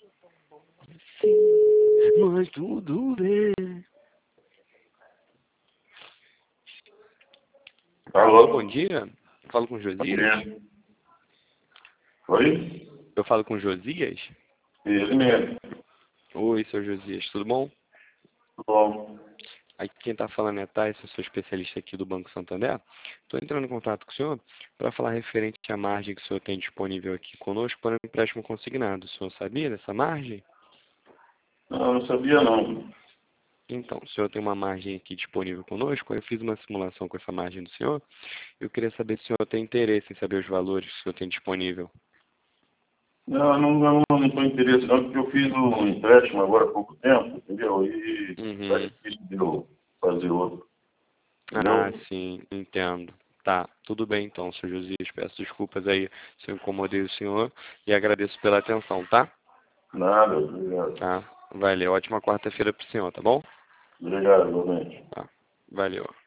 Sim, mas tudo bem. Alô? Bom dia. Falo com Bom Josias? dia. Oi? Eu falo com Josias? Ele mesmo. Oi, seu Josias, tudo bom? Tudo bom? Aqui quem está falando é Thais, eu sou especialista aqui do Banco Santander. Estou entrando em contato com o senhor para falar referente à margem que o senhor tem disponível aqui conosco para um empréstimo consignado. O senhor sabia dessa margem? Não, não sabia não. Então, o senhor tem uma margem aqui disponível conosco. Eu fiz uma simulação com essa margem do senhor. Eu queria saber se o senhor tem interesse em saber os valores que o senhor tem disponível. Não estou interessado não, porque eu fiz um empréstimo agora há pouco tempo, entendeu? E tá Uhum. difícil de eu fazer outro, Ah, entendeu? sim, entendo. Tá, tudo bem então, seu Josias. Peço desculpas aí se eu incomodei o senhor e agradeço pela atenção, tá? Nada, obrigado. Tá, valeu. Ótima quarta-feira pro senhor, tá bom? Obrigado, igualmente. Tá, valeu.